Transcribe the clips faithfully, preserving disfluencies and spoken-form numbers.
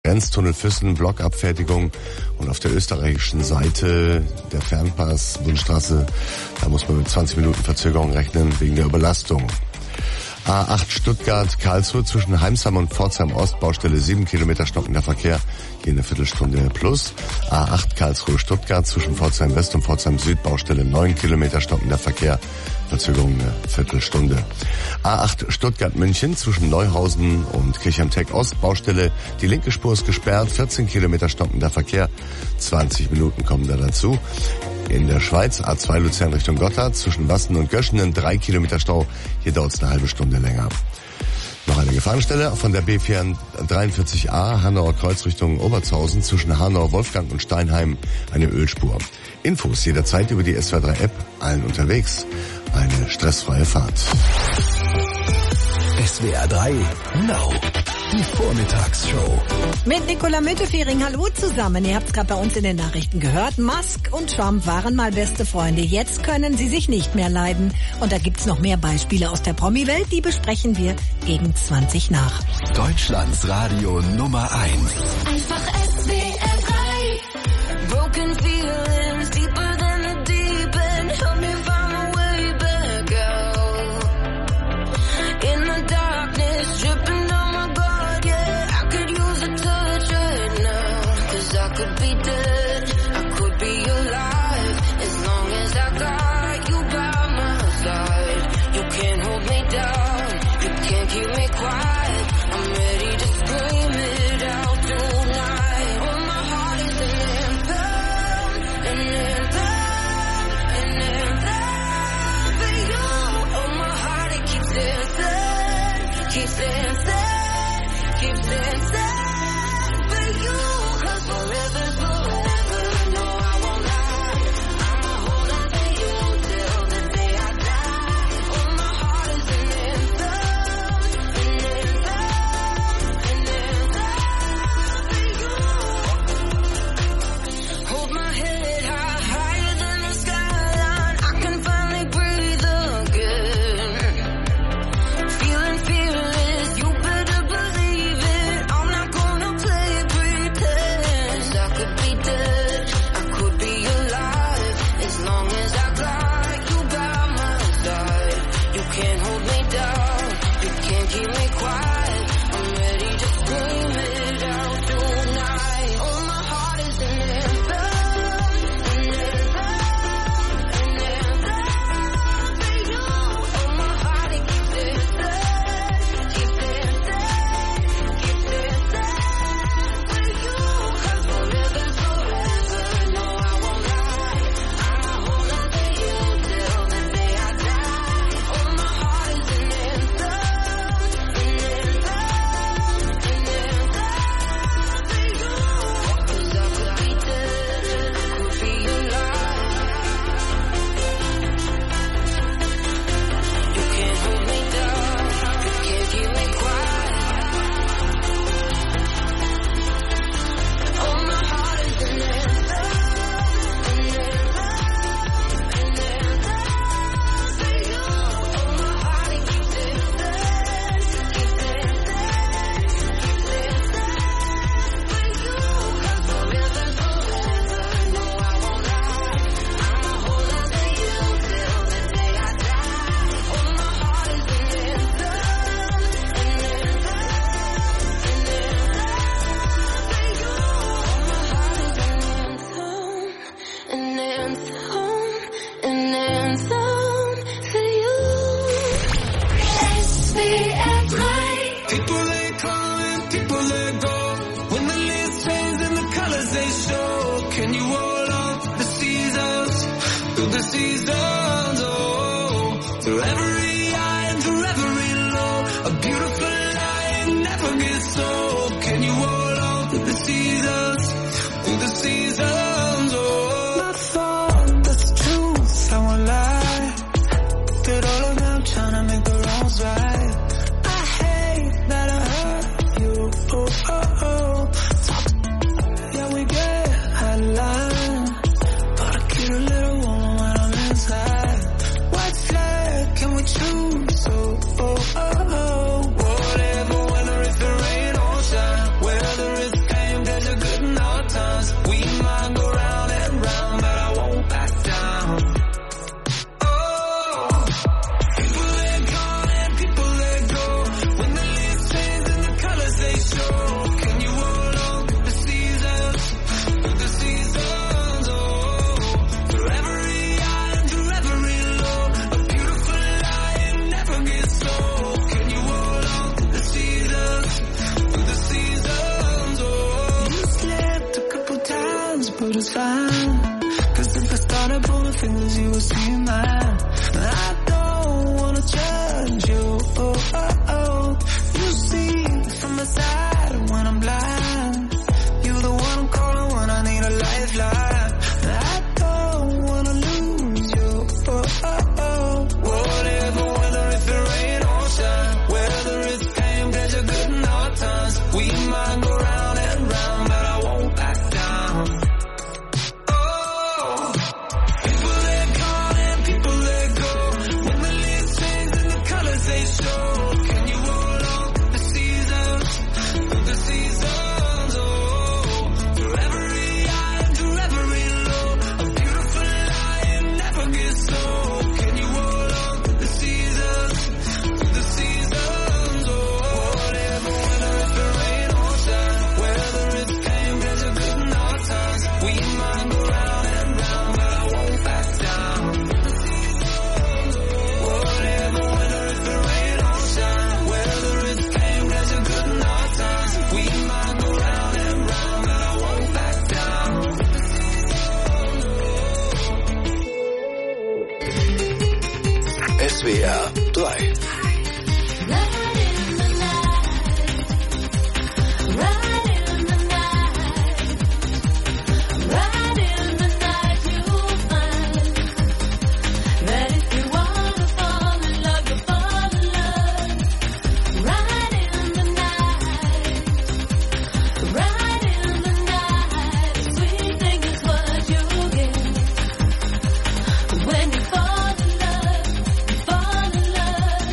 Grenztunnel Füssen, Blockabfertigung. Und auf der österreichischen Seite der Fernpass, Bundesstraße, da muss man mit zwanzig Minuten Verzögerung rechnen wegen der Überlastung. A acht Stuttgart, Karlsruhe zwischen Heimsheim und Pforzheim Ost, Baustelle sieben Kilometer, stockender Verkehr, je eine Viertelstunde plus. A acht Karlsruhe, Stuttgart zwischen Pforzheim West und Pforzheim Süd, Baustelle neun Kilometer, stockender Verkehr, Verzögerung eine Viertelstunde. A acht Stuttgart München zwischen Neuhausen und Kirchheim-Tech Ost, Baustelle, die linke Spur ist gesperrt, vierzehn Kilometer, stockender Verkehr, zwanzig Minuten kommen da dazu. In der Schweiz, A zwei Luzern Richtung Gotthard, zwischen Wassen und Göschenen, drei Kilometer Stau, hier dauert es eine halbe Stunde länger. Noch eine Gefahrenstelle von der B vierhundertdreiundvierzig A, Hanauer Kreuz Richtung Obertshausen, zwischen Hanau, Wolfgang und Steinheim, eine Ölspur. Infos jederzeit über die S W R drei App, allen unterwegs. Eine stressfreie Fahrt. S W R drei Now. Die Vormittagsshow. Mit Nicola Müntefering, hallo zusammen. Ihr habt es gerade bei uns in den Nachrichten gehört. Musk und Trump waren mal beste Freunde. Jetzt können sie sich nicht mehr leiden. Und da gibt's noch mehr Beispiele aus der Promi-Welt. Die besprechen wir gegen zwanzig nach. Deutschlands Radio Nummer eins. Einfach S W R drei. Broken feelings deeper than the deep end. Help me find a way back out. In the darkness, dripping. I could be dead, I could be alive, as long as I got you by my side. You can't hold me down, you can't keep me quiet. I'm ready to scream it out tonight. Oh, my heart is an anthem, an anthem, an anthem for you. Oh, my heart, it keeps dancing, keeps dancing, keeps dancing. Oh, oh, oh, whatever, whether it's the rain or shine, whether it's pain. fine. Cause if I started pulling fingers, you would see mine. I don't wanna judge you, oh, oh, oh. You see from the side when I'm blind. You're the one I'm calling when I need a lifeline. I don't wanna lose you, oh, oh, oh. Whatever, whether it's the rain or shine, whether it's pain, pleasure, good and hard times, we might go round and round, but I won't back down. Oh, people let come and people let go. When the leaves change and the colors they show, can you hold on to the seasons, to the seasons? Oh, through every high and through every low, a beautiful lie never gets old. Can you hold on to the seasons, to the seasons? Oh, whatever, whether it's the rain or shine, whether it's pain, pleasure, good and hard times, we might go round and round, but I won't back down. Whatever, whether it's the rain or shine, whether it's pain, pleasure, good and hard times, we might go round and round, but I won't back down. S W R drei. When you fall in love, fall in love.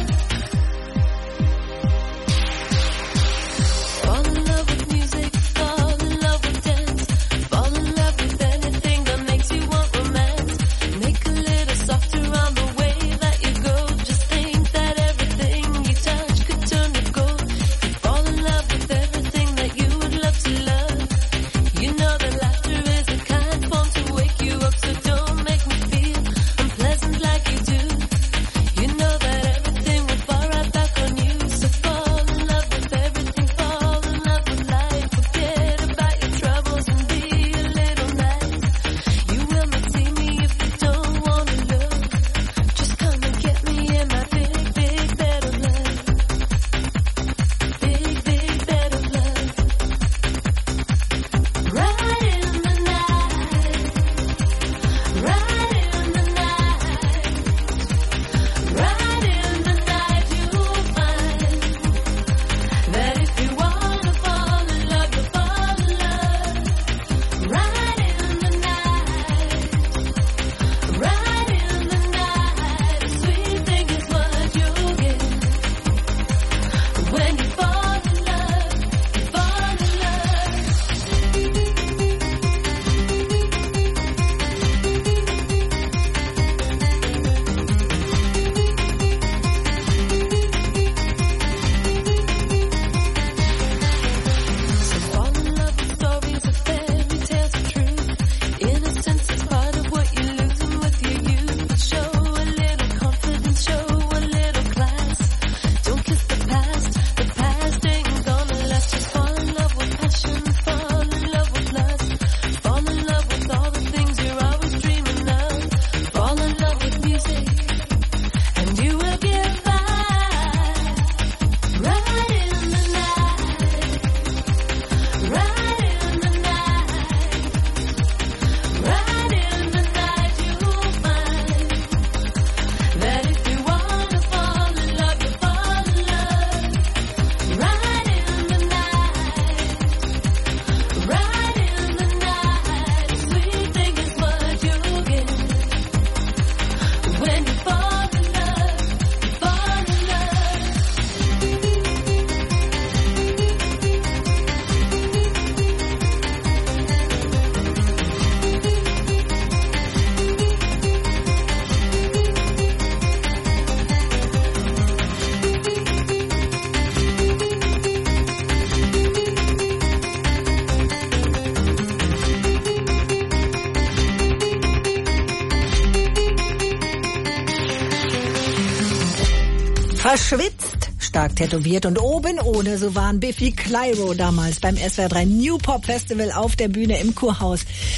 Verschwitzt, stark tätowiert und oben ohne, so waren Biffy Clyro damals beim S W R drei New Pop Festival auf der Bühne im Kurhaus.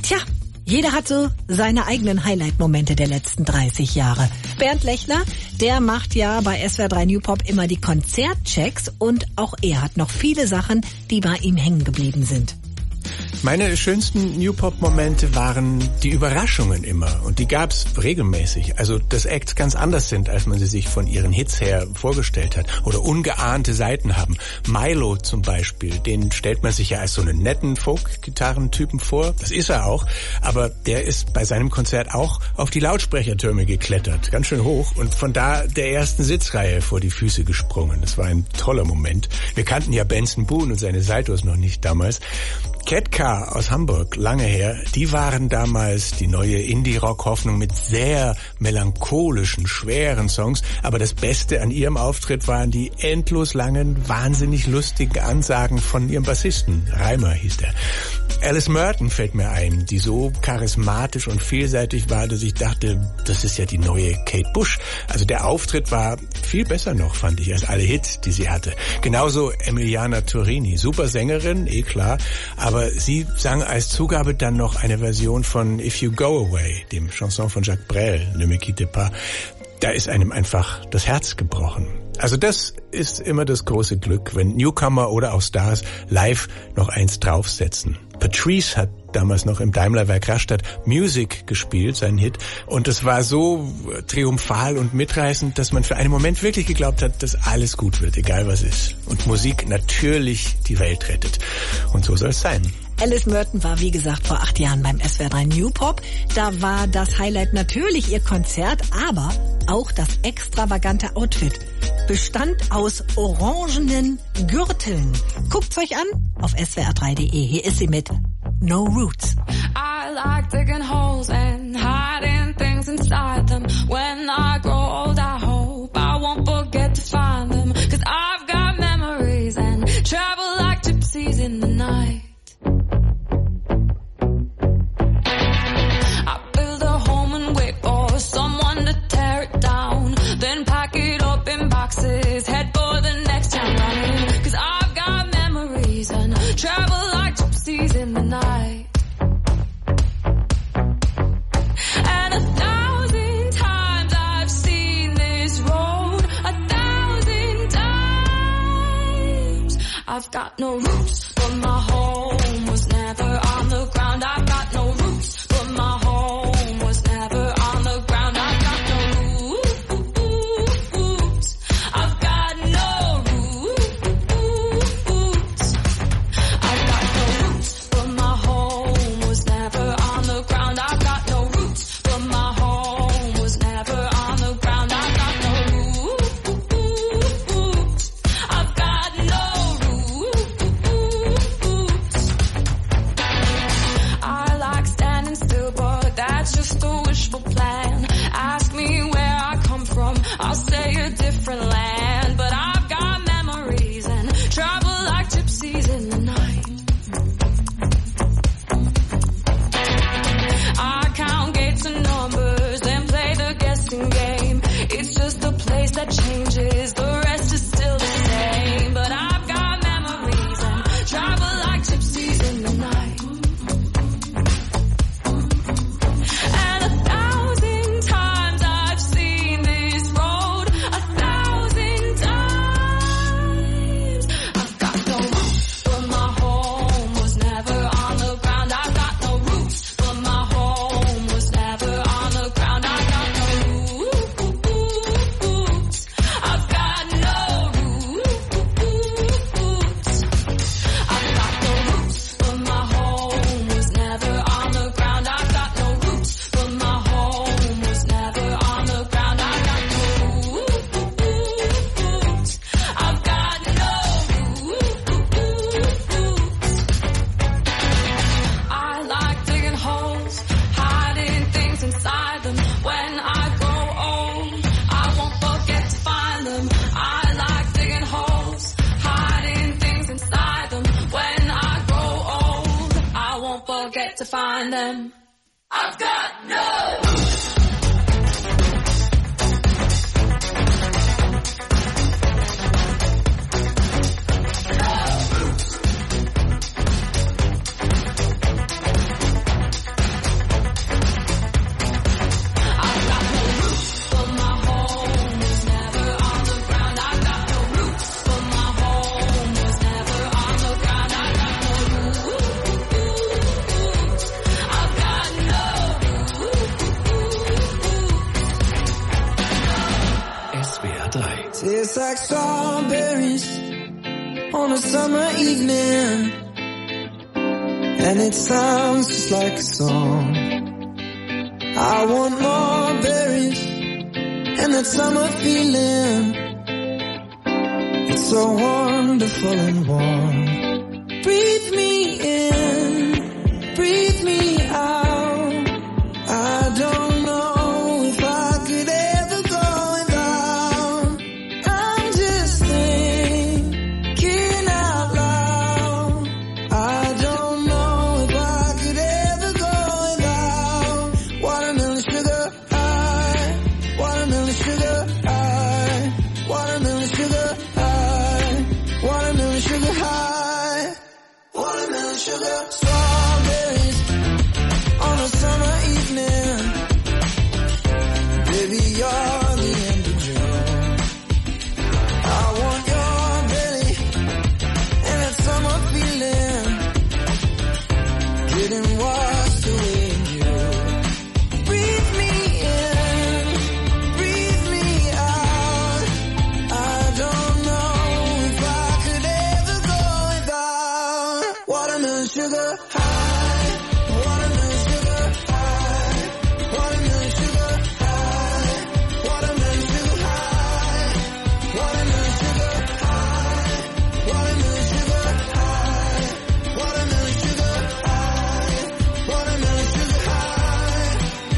Tja, jeder hat so seine eigenen Highlight-Momente der letzten dreißig Jahre. Bernd Lechner, der macht ja bei S W R drei New Pop immer die Konzertchecks und auch er hat noch viele Sachen, die bei ihm hängen geblieben sind. Meine schönsten New-Pop-Momente waren die Überraschungen immer und die gab's regelmäßig. Also, dass Acts ganz anders sind, als man sie sich von ihren Hits her vorgestellt hat oder ungeahnte Seiten haben. Milo zum Beispiel, den stellt man sich ja als so einen netten Folk-Gitarrentypen vor. Das ist er auch, aber der ist bei seinem Konzert auch auf die Lautsprechertürme geklettert, ganz schön hoch und von da der ersten Sitzreihe vor die Füße gesprungen. Das war ein toller Moment. Wir kannten ja Benson Boone und seine Saltos noch nicht damals. Ketka aus Hamburg, lange her, die waren damals die neue Indie-Rock-Hoffnung mit sehr melancholischen, schweren Songs. Aber das Beste an ihrem Auftritt waren die endlos langen, wahnsinnig lustigen Ansagen von ihrem Bassisten. Reimer hieß der. Alice Merton fällt mir ein, die so charismatisch und vielseitig war, dass ich dachte, das ist ja die neue Kate Bush. Also der Auftritt war viel besser noch, fand ich, als alle Hits, die sie hatte. Genauso Emiliana Turini, super Sängerin, eh klar, aber sie sang als Zugabe dann noch eine Version von If You Go Away, dem Chanson von Jacques Brel, Ne me quitte pas. Da ist einem einfach das Herz gebrochen. Also das ist immer das große Glück, wenn Newcomer oder auch Stars live noch eins draufsetzen. Patrice hat damals noch im Daimlerwerk Rastatt Music gespielt, seinen Hit. Und das war so triumphal und mitreißend, dass man für einen Moment wirklich geglaubt hat, dass alles gut wird, egal was ist. Und Musik natürlich die Welt rettet. Und so soll es sein. Alice Merton war, wie gesagt, vor acht Jahren beim S W R drei New Pop. Da war das Highlight natürlich ihr Konzert, aber auch das extravagante Outfit. Bestand aus orangenen Gürteln. Guckt's euch an auf S W R drei punkt de. Hier ist sie mit No Roots. I like digging holes and hiding things inside them. When I grow old, I hope I won't forget to find them. 'Cause I've got memories and travel like gypsies in the night. I build a home and wait for someone to tear it down. Then pack it up in boxes, head for the next town running. 'Cause I've got memories and travel like gypsies in the night. And a thousand times I've seen this road, a thousand times. I've got no roots, but my home was never on the ground. I've got no roots, but my home was never on the ground. I've got no roots. I've got no roots. I've got no roots, but my home was never on the ground. I've got no roots, but my home was never on the ground. I've got no roots. I've got no roots. I like standing still, but that's just a wishful plan. Ask me where I come from, I'll say a different land. But I've got memories and travel like gypsies in the night. I count gates and numbers, then play the guessing game. It's just a place that changes, the rest is still the same. But I've got memories and travel like gypsies in the night. And a thousand times I've seen this road, a thousand times. I've got no roots, but my home was never on the ground. I've got no roots, but my home was never on the ground. I've got no roots. I've got no roots. I've got no roots, but my home was never on the ground. I've got no roots, but my home was never on the ground. I've got no roots. I've got no roots. I like digging holes, hiding things inside them. When I grow old, I won't forget to find them. I like digging holes, hiding things inside them. When I grow old, I won't forget to find them. I've got no drei. Tastes like strawberries on a summer evening, and it sounds just like a song. I want more berries and that summer feeling. It's so wonderful and warm. Breathe me in, breathe me out. I don't know if I could ever go without. I'm just thinking out loud. I don't know if I could ever go without watermelon sugar high, watermelon sugar high, watermelon sugar high, watermelon sugar high, watermelon sugar. Strawberries on a summer evening. Baby, you're the end of June. I want your belly and that summer feeling, getting washed away in you. Breathe me in, breathe me out. I don't know if I could ever go without watermelon sugar high, watermelon sugar high, watermelon sugar high, watermelon sugar high, watermelon sugar high, watermelon sugar high, watermelon sugar high, watermelon sugar high.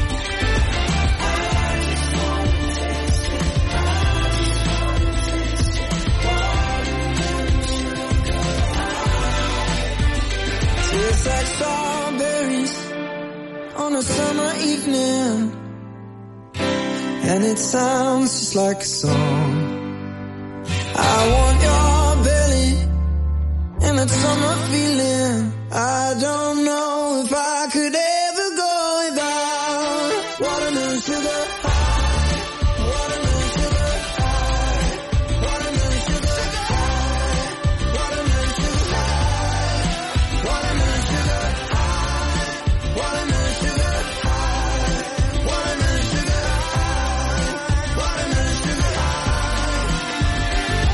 Tastes like strawberries on a summer evening, and it sounds just like a song. I want your belly and that summer feeling. I don't know if I could ever go without watermelon sugar high, watermelon sugar high, watermelon sugar high, watermelon sugar high, watermelon sugar high, watermelon sugar high, watermelon sugar high, watermelon sugar high.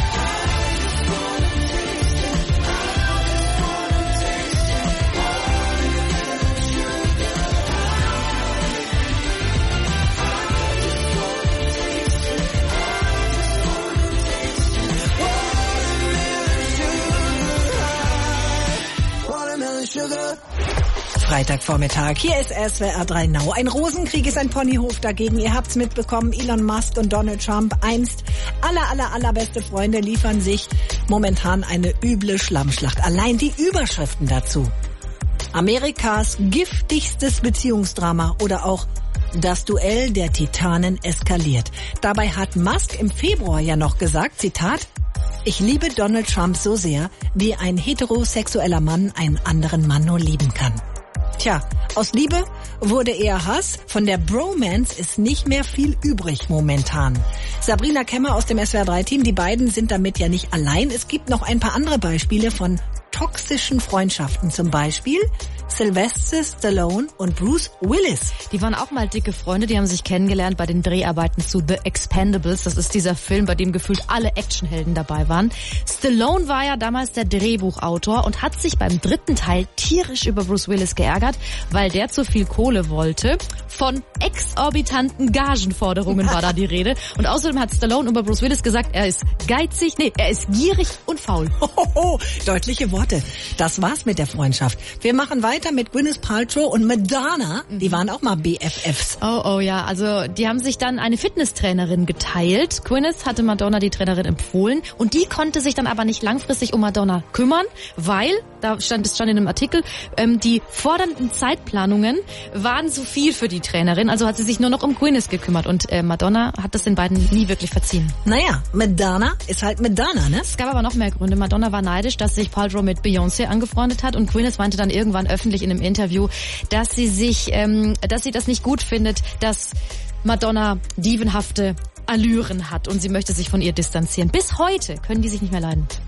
Watermelon sugar. Freitagvormittag, hier ist S W R drei Now. Ein Rosenkrieg ist ein Ponyhof dagegen. Ihr habt's mitbekommen, Elon Musk und Donald Trump, einst aller, aller, allerbeste Freunde, liefern sich momentan eine üble Schlammschlacht. Allein die Überschriften dazu. Amerikas giftigstes Beziehungsdrama oder auch das Duell der Titanen eskaliert. Dabei hat Musk im Februar ja noch gesagt, Zitat, ich liebe Donald Trump so sehr, wie ein heterosexueller Mann einen anderen Mann nur lieben kann. Tja, aus Liebe wurde eher Hass. Von der Bromance ist nicht mehr viel übrig momentan. Sabrina Kemmer aus dem S W R drei Team, die beiden sind damit ja nicht allein. Es gibt noch ein paar andere Beispiele von toxischen Freundschaften. Zum Beispiel Sylvester Stallone und Bruce Willis. Die waren auch mal dicke Freunde, die haben sich kennengelernt bei den Dreharbeiten zu The Expendables. Das ist dieser Film, bei dem gefühlt alle Actionhelden dabei waren. Stallone war ja damals der Drehbuchautor und hat sich beim dritten Teil tierisch über Bruce Willis geärgert, weil der zu viel Kohle wollte. Von exorbitanten Gagenforderungen war da die Rede. Und außerdem hat Stallone über Bruce Willis gesagt, er ist geizig, nee, er ist gierig und faul. Hohoho, deutliche Worte. Das war's mit der Freundschaft. Wir machen weiter mit Gwyneth Paltrow und Madonna. Die waren auch mal B F Fs. Oh, oh ja, also die haben sich dann eine Fitnesstrainerin geteilt. Gwyneth hatte Madonna die Trainerin empfohlen und die konnte sich dann aber nicht langfristig um Madonna kümmern, weil, da stand es stand in einem Artikel, ähm, die fordernden Zeitplanungen waren zu viel für die Trainerin, also hat sie sich nur noch um Gwyneth gekümmert und äh, Madonna hat das den beiden nie wirklich verziehen. Naja, Madonna ist halt Madonna, ne? Es gab aber noch mehr Gründe. Madonna war neidisch, dass sich Paltrow mit Beyoncé angefreundet hat und Gwyneth meinte dann irgendwann öffentlich in einem Interview, dass sie sich, ähm, dass sie das nicht gut findet, dass Madonna dievenhafte Allüren hat und sie möchte sich von ihr distanzieren. Bis heute können die sich nicht mehr leiden.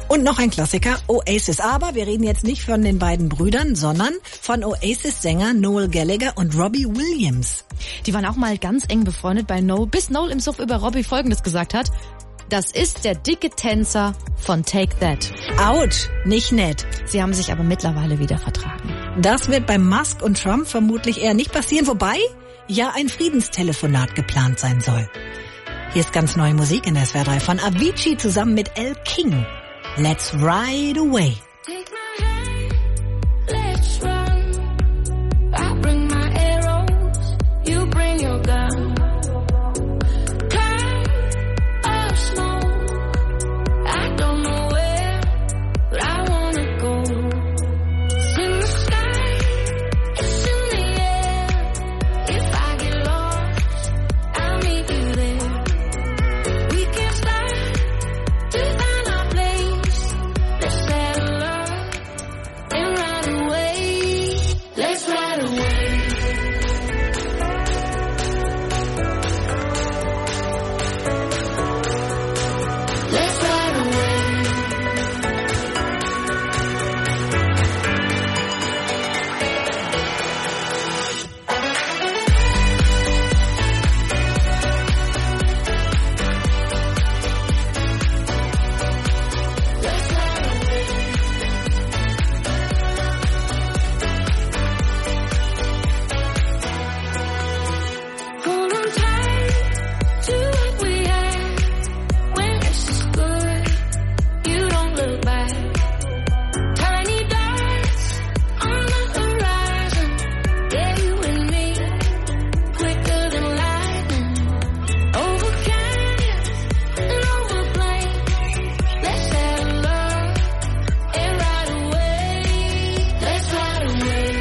Und noch ein Klassiker, Oasis. Aber wir reden jetzt nicht von den beiden Brüdern, sondern von Oasis-Sänger Noel Gallagher und Robbie Williams. Die waren auch mal ganz eng befreundet bei Noel, bis Noel im Suff über Robbie Folgendes gesagt hat: Das ist der dicke Tänzer von Take That. Autsch, nicht nett. Sie haben sich aber mittlerweile wieder vertragen. Das wird bei Musk und Trump vermutlich eher nicht passieren, wobei ja ein Friedenstelefonat geplant sein soll. Hier ist ganz neue Musik in S W R drei von Avicii zusammen mit Elle King. Let's Ride Away. Take my hand, let's run. I bring my arrows, you bring your gun. Cloud of smoke, I don't know where, but I wanna go. It's in the sky, it's in the air. If I get lost, I'll meet you there. We can't stop to find our place. Let's settle up and ride away. Let's ride away. Let's ride away. Let's ride away. Hold on tight to what we had. When it's just good, you don't look back. Tiny dots on the horizon. Yeah, you and me, quicker than lightning. Over canyons and over plains. Let's settle up and ride away. Let's ride away.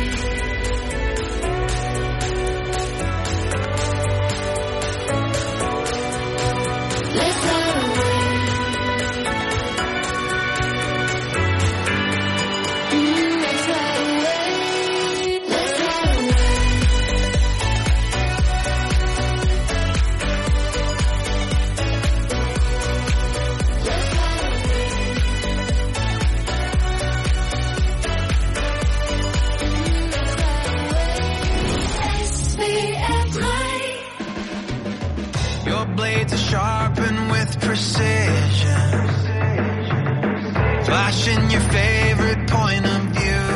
Let's ride away. Mm, let's ride away. Let's ride away. Let's ride away. Mm, let's ride away. S V R night. Your blades are sharpened with precision, flashing your favorite point of view.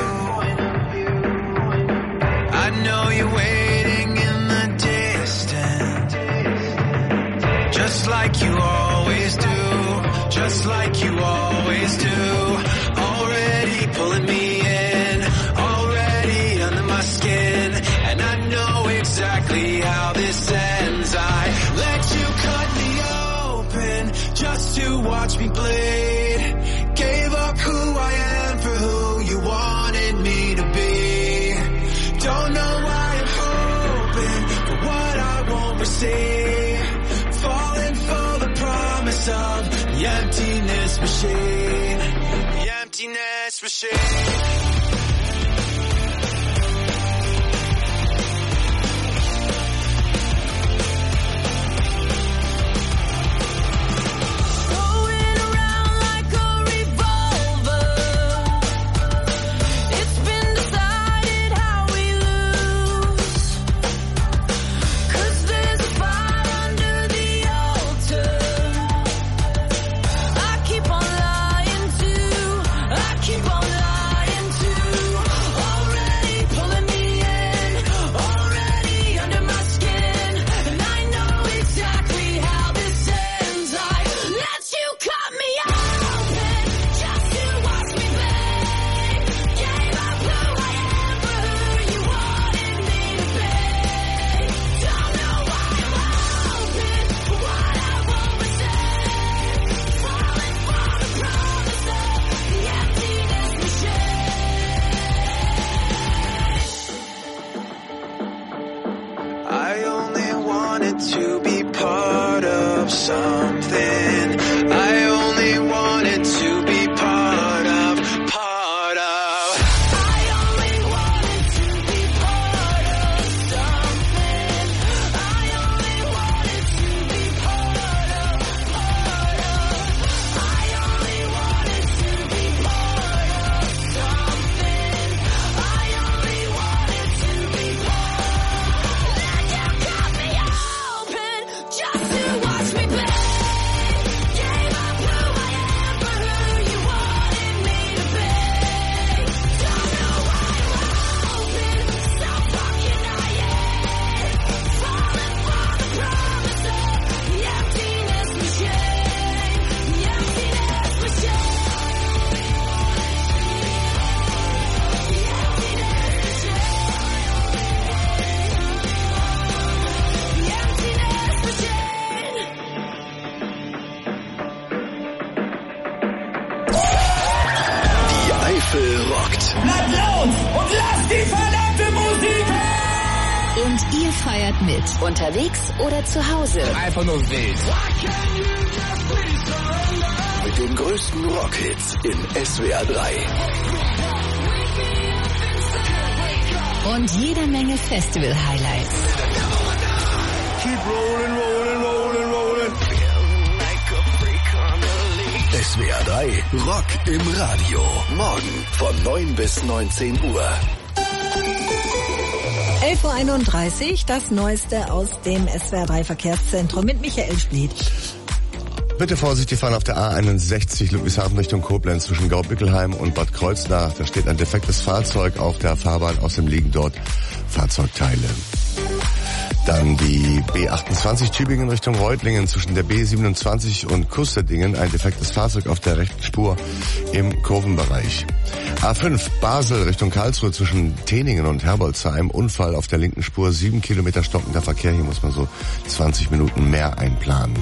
I know you're waiting in the distance, just like you always do, just like you always do. Already pulling me in, already under my skin, and I know exactly how this ends. I let you cut me open just to watch me bleed. Gave up who I am for who you wanted me to be. Don't know why I'm hoping for what I won't receive. Falling for the promise of the emptiness machine. The emptiness machine. Going around like a revolver. It's been decided how we lose. 'Cause there's a fire under the altar. I keep on lying to, I keep on lying to. Staffel rockt. Bleibt laut und lasst die verdammte Musik hören! Und ihr feiert mit. Unterwegs oder zu Hause. Einfach nur wild. Mit den größten Rockhits in S W R drei. Und jede Menge Festival-Highlights. Keep rolling, rolling, rolling, rolling. S W R drei Rock im Radio. Morgen von neun bis neunzehn Uhr. elf Uhr einunddreißig, das Neueste aus dem S W R drei Verkehrszentrum mit Michael Spliet. Bitte vorsichtig fahren auf der A einundsechzig Ludwigshafen Richtung Koblenz zwischen Gaubickelheim und Bad Kreuznach. Da steht ein defektes Fahrzeug auf der Fahrbahn, außerdem liegen dort Fahrzeugteile. Dann die B achtundzwanzig Tübingen Richtung Reutlingen zwischen der B siebenundzwanzig und Kusterdingen, ein defektes Fahrzeug auf der rechten Spur im Kurvenbereich. A fünf Basel Richtung Karlsruhe zwischen Teningen und Herbolzheim, Unfall auf der linken Spur, sieben Kilometer stockender Verkehr, hier muss man so zwanzig Minuten mehr einplanen.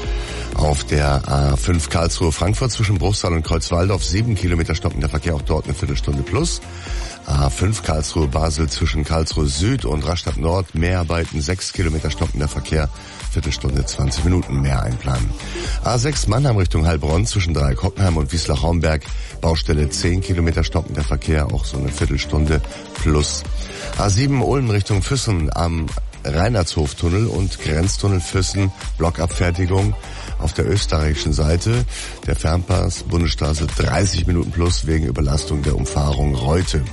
Auf der A fünf Karlsruhe-Frankfurt zwischen Bruchsal und Kreuzwaldorf, sieben Kilometer stockender Verkehr, auch dort eine Viertelstunde plus. A fünf Karlsruhe-Basel zwischen Karlsruhe Süd und Rastatt Nord, Mehrarbeiten, sechs Kilometer stockender Verkehr, Viertelstunde, zwanzig Minuten mehr einplanen. A sechs Mannheim Richtung Heilbronn zwischen Dreieck-Hockenheim und Wiesloch-Homberg, Baustelle zehn Kilometer stockender Verkehr, auch so eine Viertelstunde plus. A sieben Ulm Richtung Füssen am Reinhardshoftunnel und Grenztunnel Füssen, Blockabfertigung auf der österreichischen Seite. Der Fernpass Bundesstraße dreißig Minuten plus wegen Überlastung der Umfahrung Reute.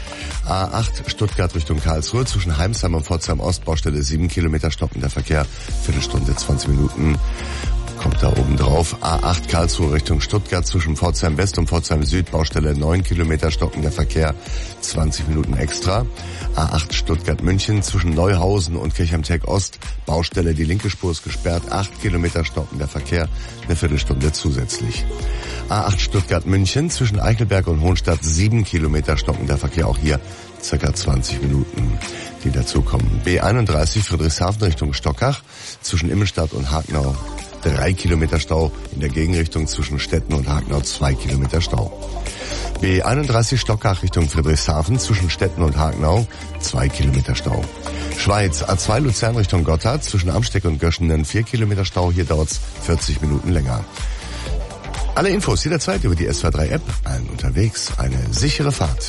A acht Stuttgart Richtung Karlsruhe zwischen Heimsheim und Pforzheim Ost, Baustelle sieben Kilometer stockender Verkehr, Viertelstunde, zwanzig Minuten. Kommt da oben drauf. A acht Karlsruhe Richtung Stuttgart zwischen Pforzheim West und Pforzheim Süd, Baustelle neun Kilometer stockender Verkehr, zwanzig Minuten extra. A acht Stuttgart München zwischen Neuhausen und Kirchheim-Tech Ost, Baustelle, die linke Spur ist gesperrt, acht Kilometer stockender Verkehr, eine Viertelstunde zusätzlich. A acht Stuttgart München zwischen Eichelberg und Hohenstadt, sieben Kilometer stockender Verkehr, auch hier circa zwanzig Minuten, die dazukommen. B einunddreißig Friedrichshafen Richtung Stockach zwischen Immenstadt und Hagenau, drei Kilometer Stau, in der Gegenrichtung zwischen Stetten und Hagenau zwei Kilometer Stau. B einunddreißig Stockach Richtung Friedrichshafen zwischen Stetten und Hagenau, zwei Kilometer Stau. Schweiz A zwei Luzern Richtung Gotthard zwischen Amsteck und Göschenen, vier Kilometer Stau, hier dauert's vierzig Minuten länger. Alle Infos jederzeit über die S W R drei App, allen unterwegs, eine sichere Fahrt.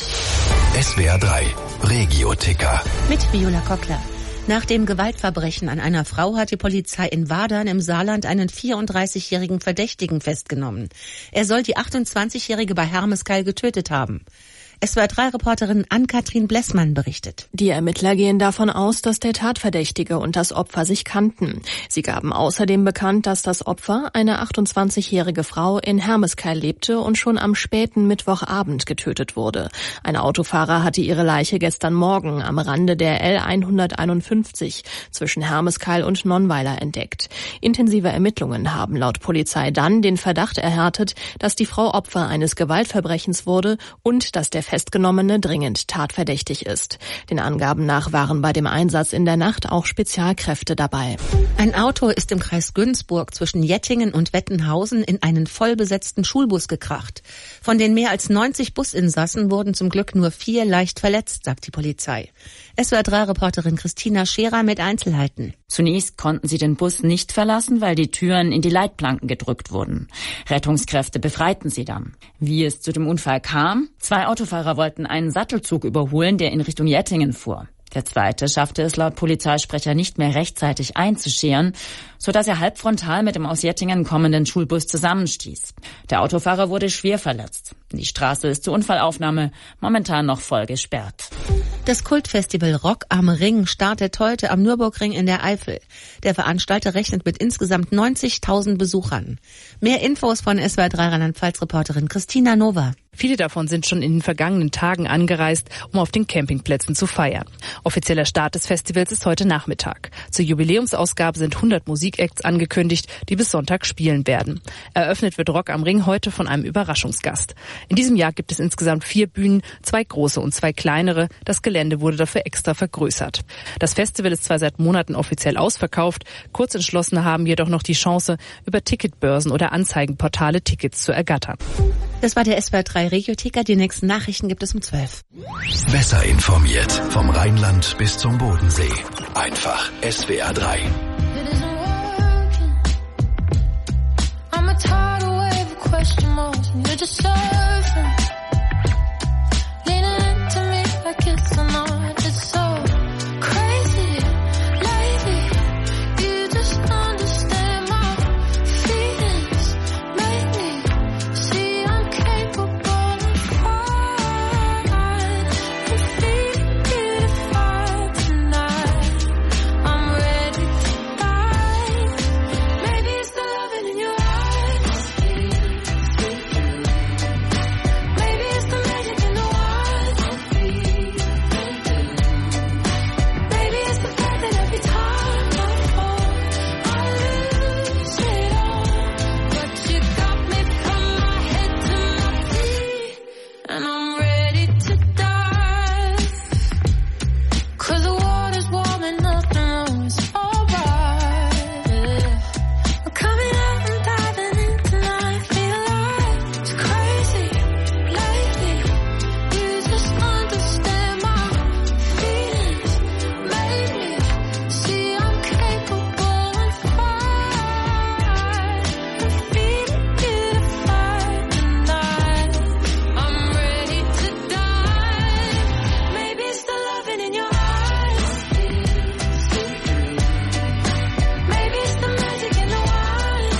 S W R drei Regio-Ticker. Mit Viola Kockler. Nach dem Gewaltverbrechen an einer Frau hat die Polizei in Wadern im Saarland einen vierunddreißigjährigen Verdächtigen festgenommen. Er soll die achtundzwanzigjährige bei Hermeskeil getötet haben. S W R drei Reporterin Ann-Kathrin Blessmann berichtet. Die Ermittler gehen davon aus, dass der Tatverdächtige und das Opfer sich kannten. Sie gaben außerdem bekannt, dass das Opfer, eine achtundzwanzigjährige Frau, in Hermeskeil lebte und schon am späten Mittwochabend getötet wurde. Ein Autofahrer hatte ihre Leiche gestern Morgen am Rande der L hunderteinundfünfzig zwischen Hermeskeil und Nonnweiler entdeckt. Intensive Ermittlungen haben laut Polizei dann den Verdacht erhärtet, dass die Frau Opfer eines Gewaltverbrechens wurde und dass der Festgenommene dringend tatverdächtig ist. Den Angaben nach waren bei dem Einsatz in der Nacht auch Spezialkräfte dabei. Ein Auto ist im Kreis Günzburg zwischen Jettingen und Wettenhausen in einen vollbesetzten Schulbus gekracht. Von den mehr als neunzig Businsassen wurden zum Glück nur vier leicht verletzt, sagt die Polizei. S W R drei Reporterin Christina Scherer mit Einzelheiten. Zunächst konnten sie den Bus nicht verlassen, weil die Türen in die Leitplanken gedrückt wurden. Rettungskräfte befreiten sie dann. Wie es zu dem Unfall kam? Zwei Autofahrer wollten einen Sattelzug überholen, der in Richtung Jettingen fuhr. Der zweite schaffte es laut Polizeisprecher nicht mehr rechtzeitig einzuscheren, sodass er halb frontal mit dem aus Jettingen kommenden Schulbus zusammenstieß. Der Autofahrer wurde schwer verletzt. Die Straße ist zur Unfallaufnahme momentan noch voll gesperrt. Das Kultfestival Rock am Ring startet heute am Nürburgring in der Eifel. Der Veranstalter rechnet mit insgesamt neunzigtausend Besuchern. Mehr Infos von S W R drei Rheinland-Pfalz-Reporterin Christina Nova. Viele davon sind schon in den vergangenen Tagen angereist, um auf den Campingplätzen zu feiern. Offizieller Start des Festivals ist heute Nachmittag. Zur Jubiläumsausgabe sind hundert Musikacts angekündigt, die bis Sonntag spielen werden. Eröffnet wird Rock am Ring heute von einem Überraschungsgast. In diesem Jahr gibt es insgesamt vier Bühnen, zwei große und zwei kleinere. Das Gelände wurde dafür extra vergrößert. Das Festival ist zwar seit Monaten offiziell ausverkauft, Kurzentschlossene haben jedoch noch die Chance, über Ticketbörsen oder Anzeigenportale Tickets zu ergattern. Das war der S W R drei Regiotheka. Die nächsten Nachrichten gibt es um zwölf. Besser informiert vom Rheinland bis zum Bodensee. Einfach S W R drei. I'm a tidal wave of question marks and you're just surfing. Leaning into me like it's a night. It's so crazy lately. You just understand my feelings. Make me see I'm capable of flying and feeling beautified tonight. I'm ready to dive. Maybe it's the loving in your eyes. Maybe it's the magic in the wine. Maybe it's the fact that every time I fall, I lose it all. But you got me from my head to my feet, and I'm ready to dive. 'Cause the water's warm and nothing wrong, it's alright. I'm coming out and diving in tonight, feel like it's crazy lately. You just understand my feelings, made me see I'm capable of flying and feeling beautified tonight. I'm ready to dive. Maybe it's the loving in your eyes. Maybe it's the magic in the wine.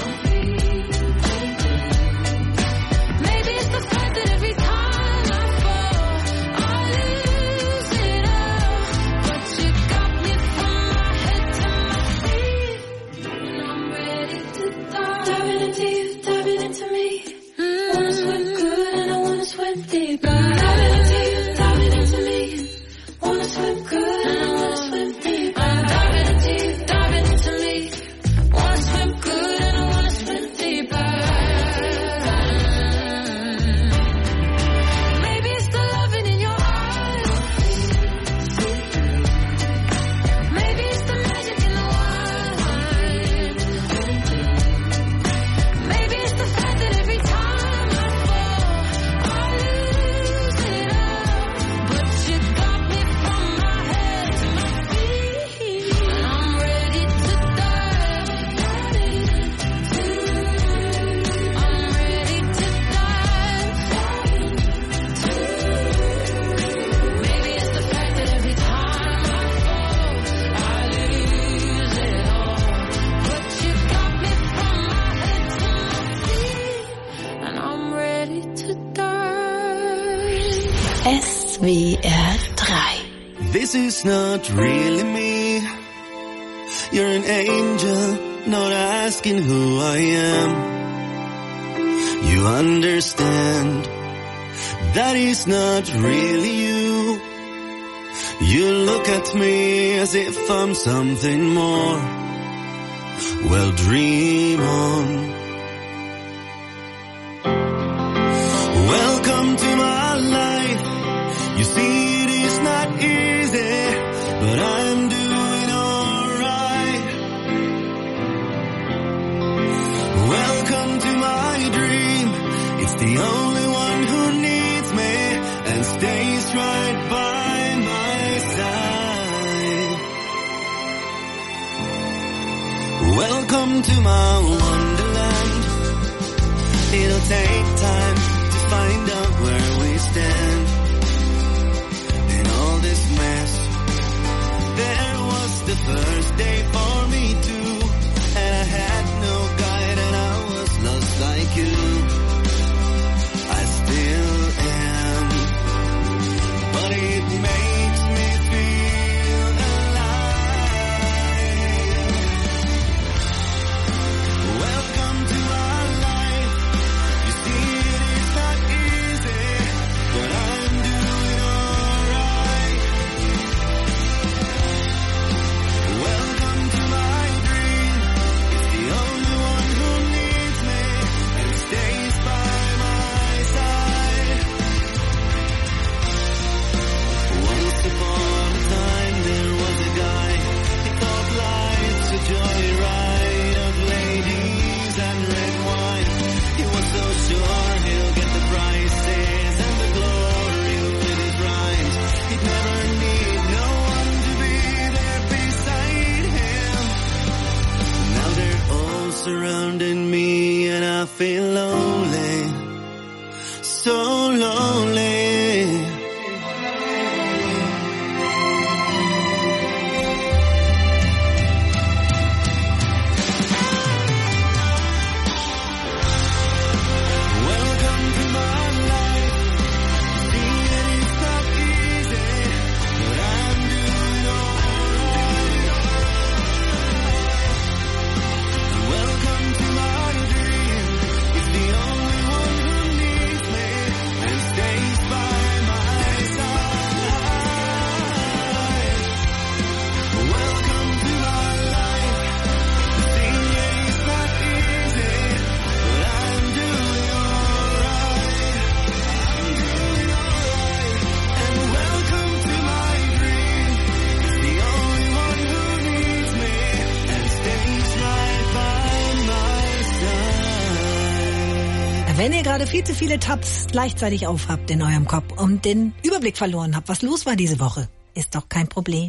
Maybe it's the fact that every time I fall, I lose it all. But you got me from my head to my feet, and I'm ready to dive. Diving into you, diving into me. Wanna swim good and I wanna swim deep. Diving into you, diving into me. Wanna swim good and I wanna swim deep. Diving into you, diving into me. Wanna swim good and I wanna swim deeper. Maybe it's the loving in your eyes. Maybe it's the magic in the wine. Maybe it's the fact that every time I fall, I lose it all. But you got me from my head to my feet, and I'm ready to dive. I'm ready to dive. Maybe it's the fact that every time I fall, I lose it all. But you got me from my head to my feet, and I'm ready to dive. S W R drei. This is not really me. You're an angel, not asking who I am. You understand that is not really you. You look at me as if I'm something more. Well, dream on. Welcome to my life. You see, it is not easy, but I'm doing alright. Welcome to my dream. It's the only one who needs me and stays right by my side. Welcome to my wonderland. It'll take time to find out where we stand. In all this mess, there was the first day for me too. And I had no guide and I was lost like you. I still am, but it makes me feel alive. Welcome to our life. You see, it is not easy. I feel lonely, so lonely. Wenn ihr gerade viel zu viele Tabs gleichzeitig aufhabt in eurem Kopf und den Überblick verloren habt, was los war diese Woche, ist doch kein Problem.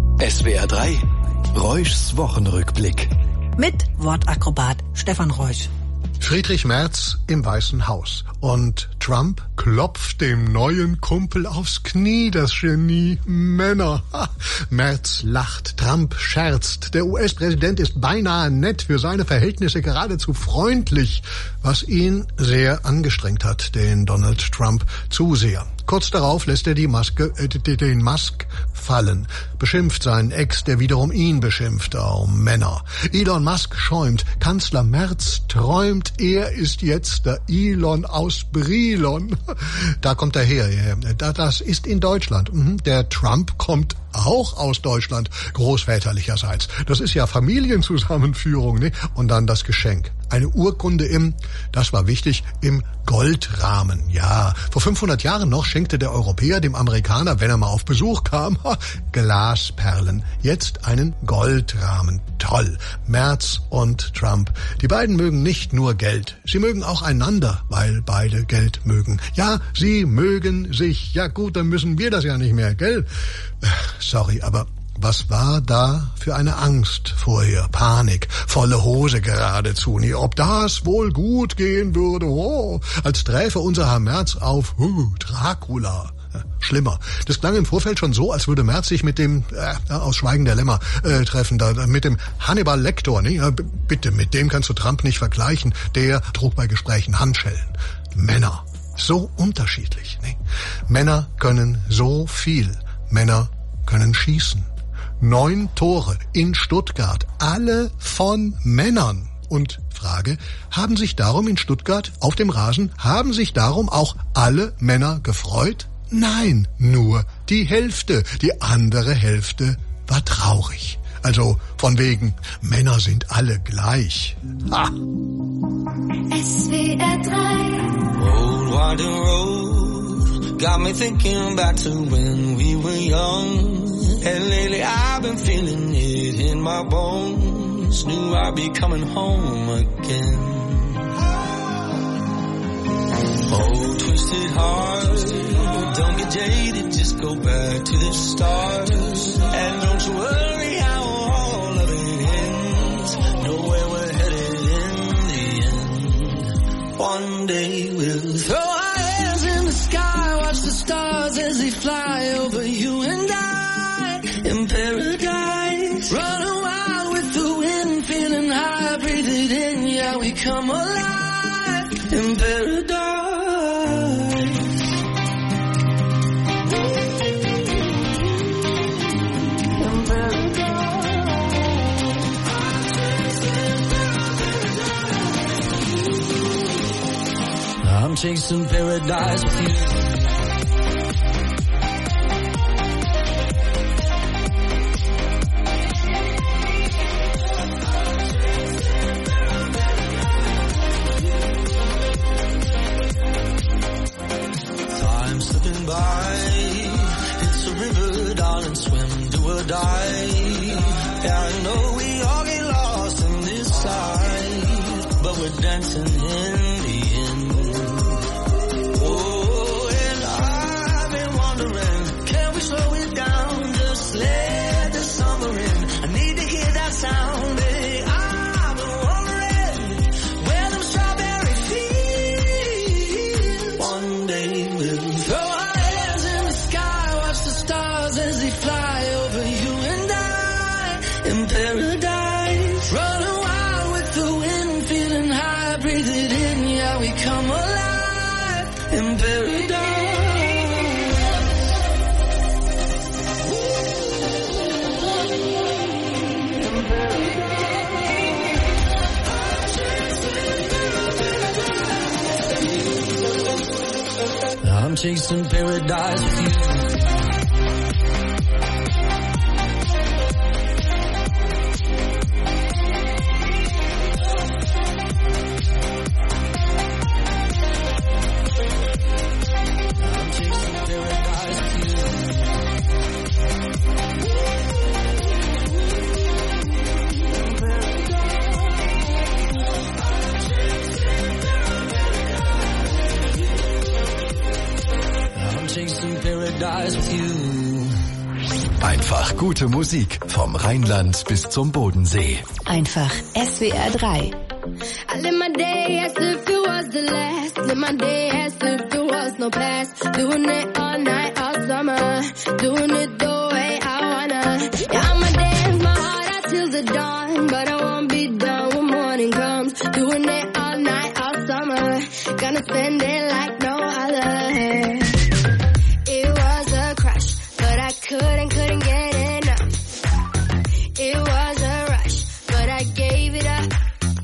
S W R drei, Reuschs Wochenrückblick. Mit Wortakrobat Stefan Reusch. Friedrich Merz im Weißen Haus und Trump klopft dem neuen Kumpel aufs Knie, das Genie. Männer. Ha. Merz lacht, Trump scherzt. Der U S-Präsident ist beinahe nett, für seine Verhältnisse geradezu freundlich, was ihn sehr angestrengt hat, den Donald Trump zu sehr. Kurz darauf lässt er die Maske, äh, den Musk fallen, beschimpft seinen Ex, der wiederum ihn beschimpft. Oh, Männer. Elon Musk schäumt, Kanzler Merz träumt, er ist jetzt der Elon aus Brilon. Da kommt er her. Das ist in Deutschland. Der Trump kommt auch aus Deutschland, großväterlicherseits. Das ist ja Familienzusammenführung, ne? Und dann das Geschenk. Eine Urkunde im, das war wichtig, im Goldrahmen. Ja, vor fünfhundert Jahren noch schenkte der Europäer dem Amerikaner, wenn er mal auf Besuch kam, Glasperlen. Jetzt einen Goldrahmen. Toll. Merz und Trump. Die beiden mögen nicht nur Geld. Sie mögen auch einander, weil beide Geld mögen. Ja, sie mögen sich. Ja gut, dann müssen wir das ja nicht mehr, gell? Sorry, aber was war da für eine Angst vorher? Panik, volle Hose geradezu. Nie, ob das wohl gut gehen würde, oh, als träfe unser Herr Merz auf uh, Dracula. Schlimmer. Das klang im Vorfeld schon so, als würde Merz sich mit dem, äh, aus Schweigen der Lämmer, äh, treffen, da, mit dem Hannibal Lecter, ne? Ja, b- bitte, mit dem kannst du Trump nicht vergleichen. Der trug bei Gesprächen Handschellen. Männer. So unterschiedlich, ne? Männer können so viel. Männer können schießen. Neun Tore in Stuttgart, alle von Männern. Und Frage, haben sich darum in Stuttgart auf dem Rasen, haben sich darum auch alle Männer gefreut? Nein, nur die Hälfte. Die andere Hälfte war traurig. Also von wegen, Männer sind alle gleich. Ha. S W R drei. Old winding road got me thinking back to when we were young. And lately I've been feeling it in my bones. Knew I'd be coming home again. Oh, twisted heart, don't get jaded, just go back to the start. And don't you worry how all of it ends. Know where we're headed in the end. One day we'll throw our hands in the sky, watch the stars as they fly over you and I. In paradise, running wild with the wind, feeling high, breathe it in, yeah, we come alive. In paradise. I'm chasing paradise with you. Time slipping by. It's a river, darling, swim, do or die. Yeah, I know we all get lost in this side, but we're dancing in the end. Oh, how we come alive in paradise. I'm chasing paradise with you. Einfach gute Musik vom Rheinland bis zum Bodensee. Einfach S W R drei. I live my day as if it was the last. Live my day as if there was no past. Doing it all night, all summer. Doing it the way I wanna. Yeah, I'ma dance my heart out till the dawn. But I won't be done when morning comes. Doing it all night, all summer. Gonna spend it like no other. It was a crush, but I couldn't, couldn't get enough. It was a rush, but I gave it up.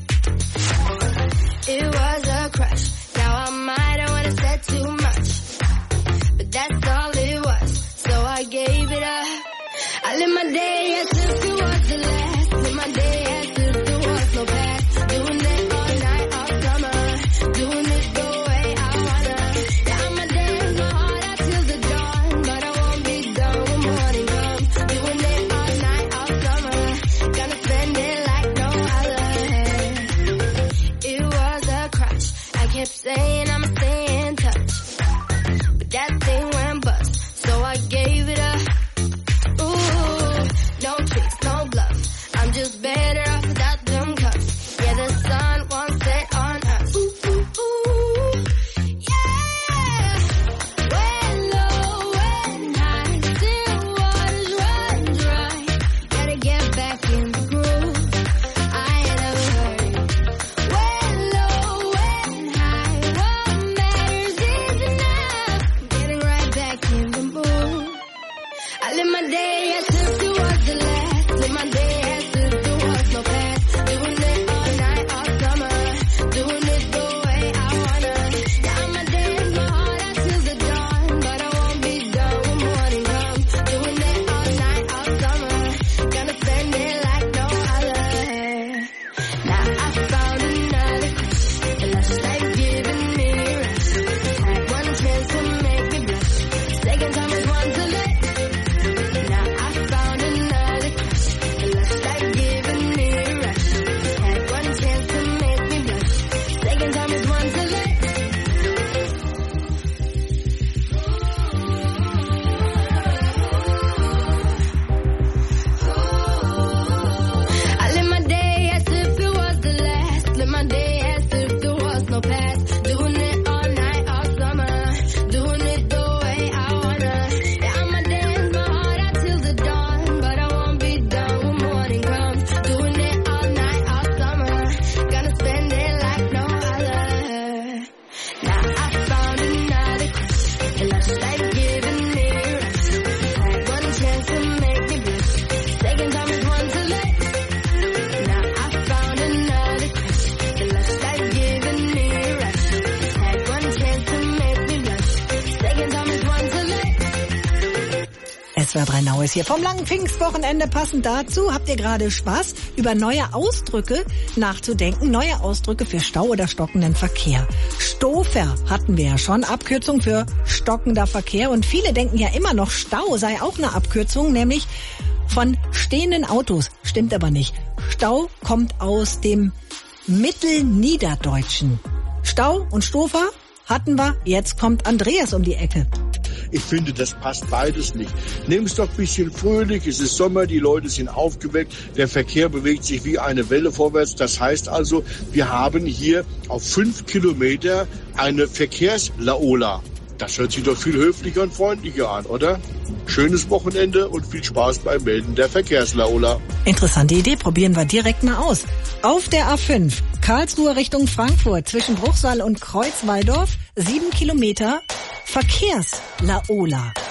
It was a crush. Now I might have wanna said too much, but that's all it was. So I gave it up. I live my day as if it was the last. Live my day as if there was no past. Doing it all night, all summer. Doing it the way I wanna. Yeah, I'ma dance my heart out till the dawn, but I won't be done when morning comes. Doing it all night, all summer. Gonna spend it like no other. It was a crush. I kept saying I'ma stay in touch, but that thing went bust, so I gave it up. Ooh, no tricks, no bluff. I'm just better off without them cuffs. Yeah, the sun won't set on us. Ooh, ooh, ooh, yeah. When low, when high, still waters run dry. Gotta get back in the groove. I ain't never heard. When low, when high, what matters is enough. Getting right back in the mood. I live my day as if it was the last. Live my day as if there was no past. Doing it all night, all summer. Doing it the way I wanna. Yeah, I'ma dance my heart out till the dawn, but I won't be done when morning comes. Doing it all night, all summer. Gonna spend it like no other. Now I found another crush, and that's like giving me a rush. Had one chance to make me blush. Second time is one to let. Now I found another crush, and that's like giving me a rush. Had one chance to make me blush. Second time is one to let. I live my day as if it was the last. Live my day as if there was no past. Doing it all night, all summer. Doing it the way I wanna. Yeah, I'ma dance my heart out till the dawn, but I won't be done when morning comes. Doing it all night, all summer. Gonna spend it like no other. Now I found another crush, and that's like giving me a rush. Had one chance to make me blush. Second time is one to let. Now I found another crush, and that's like giving me a rush. Had one chance to make me blush. Second time is one to let. S W R drei Now ist hier vom langen Pfingstwochenende. Passend dazu habt ihr gerade Spaß, über neue Ausdrücke nachzudenken. Neue Ausdrücke für Stau oder stockenden Verkehr. Stofer hatten wir ja schon, Abkürzung für stockender Verkehr. Und viele denken ja immer noch, Stau sei auch eine Abkürzung, nämlich von stehenden Autos. Stimmt aber nicht. Stau kommt aus dem Mittelniederdeutschen. Stau und Stofer hatten wir, jetzt kommt Andreas um die Ecke. Ich finde, das passt beides nicht. Nimm es doch ein bisschen fröhlich, es ist Sommer, die Leute sind aufgeweckt, der Verkehr bewegt sich wie eine Welle vorwärts. Das heißt also, wir haben hier auf fünf Kilometer eine Verkehrslaola. Das hört sich doch viel höflicher und freundlicher an, oder? Schönes Wochenende und viel Spaß beim Melden der Verkehrslaola. Interessante Idee, probieren wir direkt mal aus. Auf der A fünf, Karlsruhe Richtung Frankfurt, zwischen Bruchsal und Kreuzwaldorf, sieben Kilometer, Verkehrslaola.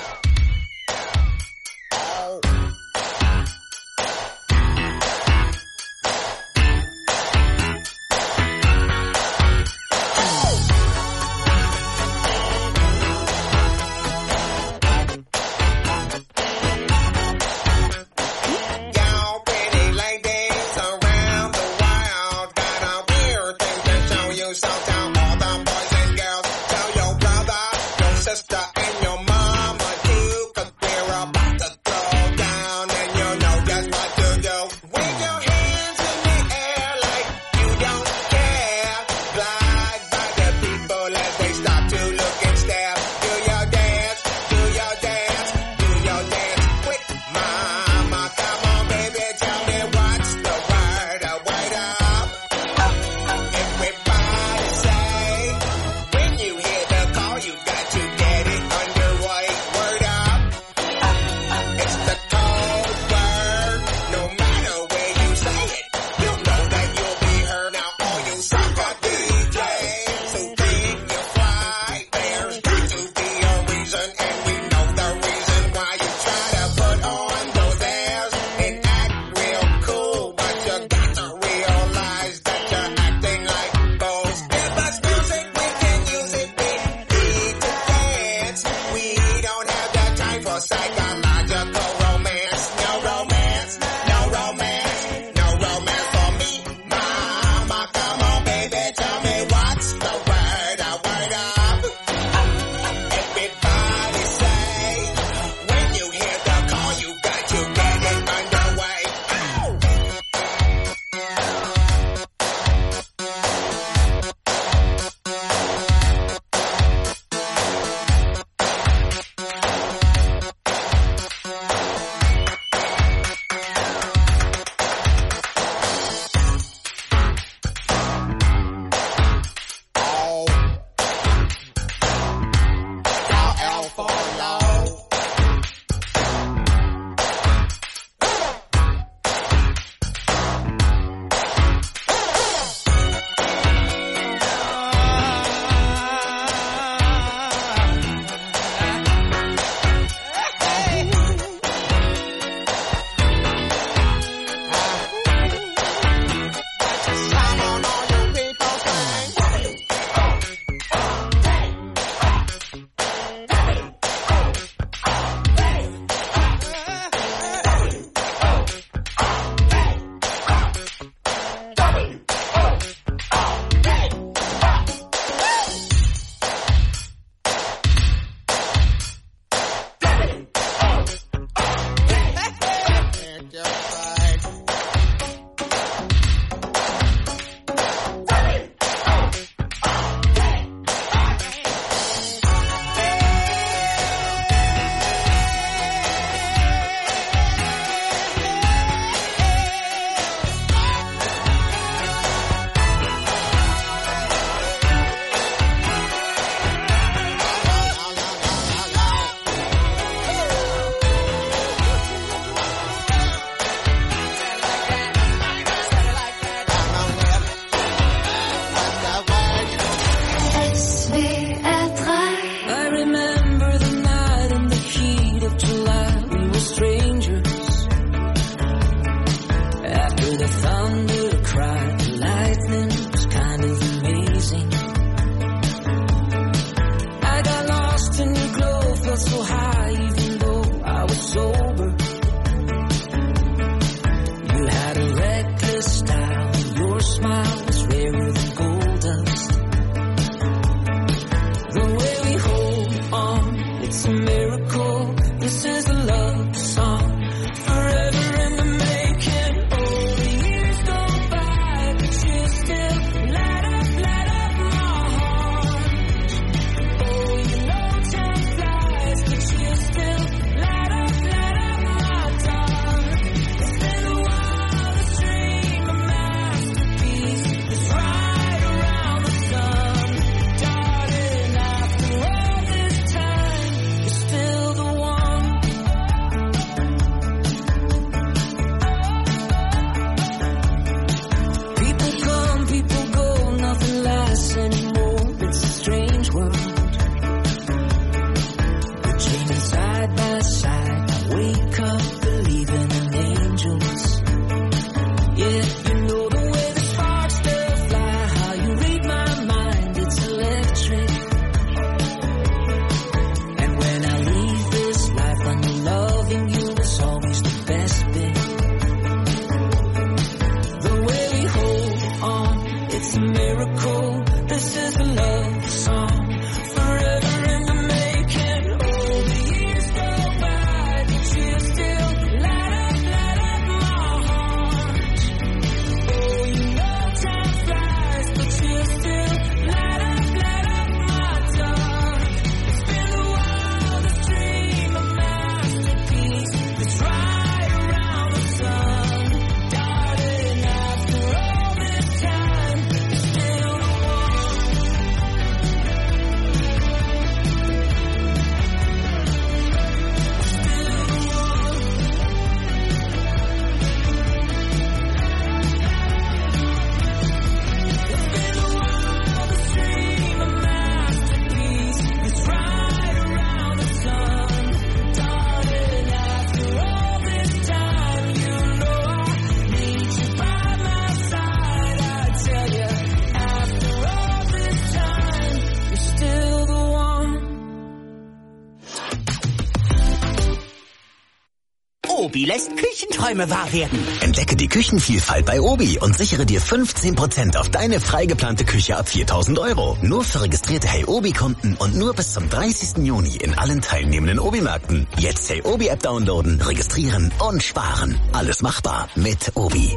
Obi lässt Küchenträume wahr werden. Entdecke die Küchenvielfalt bei Obi und sichere dir fünfzehn Prozent auf deine frei geplante Küche ab viertausend Euro. Nur für registrierte Hey Obi-Kunden und nur bis zum dreißigsten Juni in allen teilnehmenden Obi-Märkten. Jetzt Hey Obi-App downloaden, registrieren und sparen. Alles machbar mit Obi.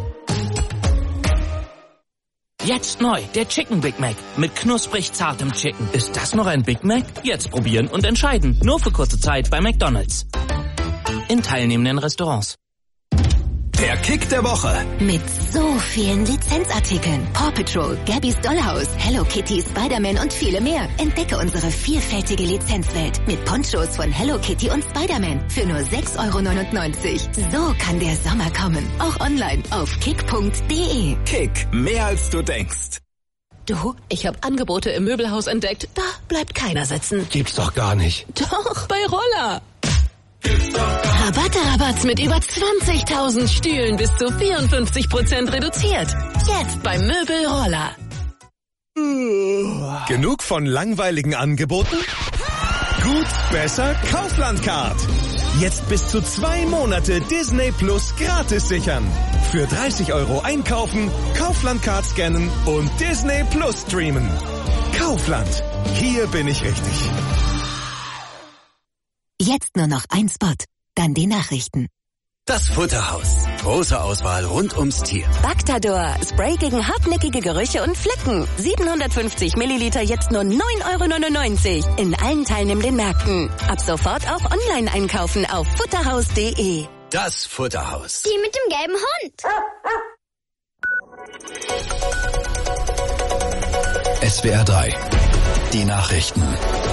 Jetzt neu, der Chicken Big Mac mit knusprig zartem Chicken. Ist das noch ein Big Mac? Jetzt probieren und entscheiden. Nur für kurze Zeit bei McDonald's. In teilnehmenden Restaurants. Der Kick der Woche. Mit so vielen Lizenzartikeln. Paw Patrol, Gabby's Dollhouse, Hello Kitty, Spider-Man und viele mehr. Entdecke unsere vielfältige Lizenzwelt mit Ponchos von Hello Kitty und Spider-Man für nur sechs Euro neunundneunzig. So kann der Sommer kommen. Auch online auf kick punkt de. Kick, mehr als du denkst. Du, ich habe Angebote im Möbelhaus entdeckt. Da bleibt keiner sitzen. Gibt's doch gar nicht. Doch, bei Roller. Rabatte-Rabatt mit über zwanzigtausend Stühlen bis zu vierundfünfzig Prozent reduziert. Jetzt beim Möbel Roller. Genug von langweiligen Angeboten? Gut, besser, Kaufland-Card. Jetzt bis zu zwei Monate Disney Plus gratis sichern. Für dreißig Euro einkaufen, Kaufland-Card scannen und Disney Plus streamen. Kaufland. Hier bin ich richtig. Jetzt nur noch ein Spot, dann die Nachrichten. Das Futterhaus. Große Auswahl rund ums Tier. Bactador. Spray gegen hartnäckige Gerüche und Flecken. siebenhundertfünfzig Milliliter jetzt nur neun Euro neunundneunzig. In allen teilnehmenden Märkten. Ab sofort auch online einkaufen auf futterhaus punkt de. Das Futterhaus. Die mit dem gelben Hund. S W R drei. Die Nachrichten.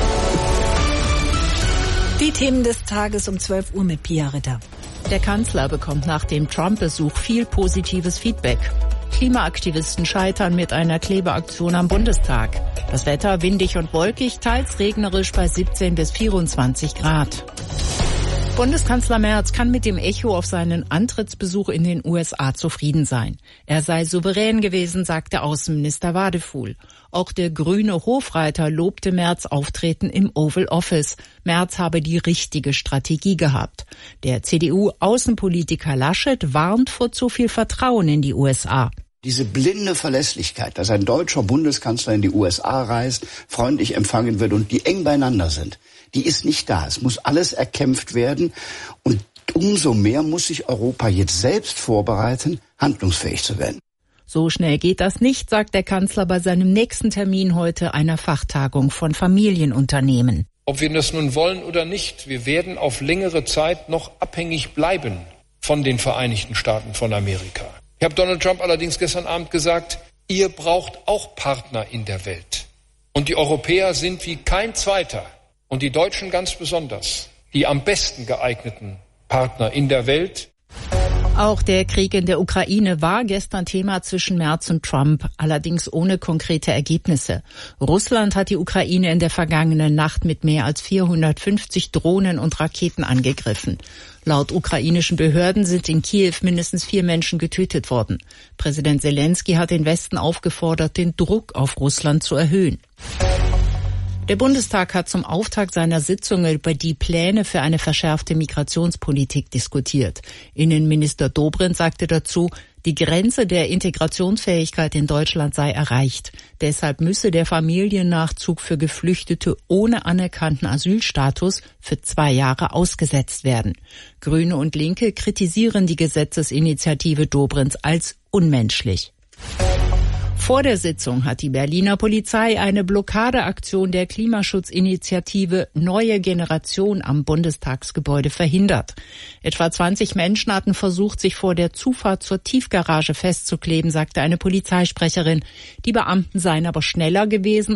Die Themen des Tages um zwölf Uhr mit Pia Ritter. Der Kanzler bekommt nach dem Trump-Besuch viel positives Feedback. Klimaaktivisten scheitern mit einer Klebeaktion am Bundestag. Das Wetter windig und wolkig, teils regnerisch bei siebzehn bis vierundzwanzig Grad. Bundeskanzler Merz kann mit dem Echo auf seinen Antrittsbesuch in den U S A zufrieden sein. Er sei souverän gewesen, sagte Außenminister Wadefuhl. Auch der grüne Hofreiter lobte Merz' Auftreten im Oval Office. Merz habe die richtige Strategie gehabt. Der C D U-Außenpolitiker Laschet warnt vor zu viel Vertrauen in die U S A. Diese blinde Verlässlichkeit, dass ein deutscher Bundeskanzler in die U S A reist, freundlich empfangen wird und die eng beieinander sind, die ist nicht da. Es muss alles erkämpft werden und umso mehr muss sich Europa jetzt selbst vorbereiten, handlungsfähig zu werden. So schnell geht das nicht, sagt der Kanzler bei seinem nächsten Termin heute einer Fachtagung von Familienunternehmen. Ob wir das nun wollen oder nicht, wir werden auf längere Zeit noch abhängig bleiben von den Vereinigten Staaten von Amerika. Ich habe Donald Trump allerdings gestern Abend gesagt, ihr braucht auch Partner in der Welt. Und die Europäer sind wie kein zweiter und die Deutschen ganz besonders die am besten geeigneten Partner in der Welt. Auch der Krieg in der Ukraine war gestern Thema zwischen Merz und Trump, allerdings ohne konkrete Ergebnisse. Russland hat die Ukraine in der vergangenen Nacht mit mehr als vierhundertfünfzig Drohnen und Raketen angegriffen. Laut ukrainischen Behörden sind in Kiew mindestens vier Menschen getötet worden. Präsident Zelensky hat den Westen aufgefordert, den Druck auf Russland zu erhöhen. Der Bundestag hat zum Auftakt seiner Sitzung über die Pläne für eine verschärfte Migrationspolitik diskutiert. Innenminister Dobrindt sagte dazu, die Grenze der Integrationsfähigkeit in Deutschland sei erreicht. Deshalb müsse der Familiennachzug für Geflüchtete ohne anerkannten Asylstatus für zwei Jahre ausgesetzt werden. Grüne und Linke kritisieren die Gesetzesinitiative Dobrindts als unmenschlich. Vor der Sitzung hat die Berliner Polizei eine Blockadeaktion der Klimaschutzinitiative Neue Generation am Bundestagsgebäude verhindert. Etwa zwanzig Menschen hatten versucht, sich vor der Zufahrt zur Tiefgarage festzukleben, sagte eine Polizeisprecherin. Die Beamten seien aber schneller gewesen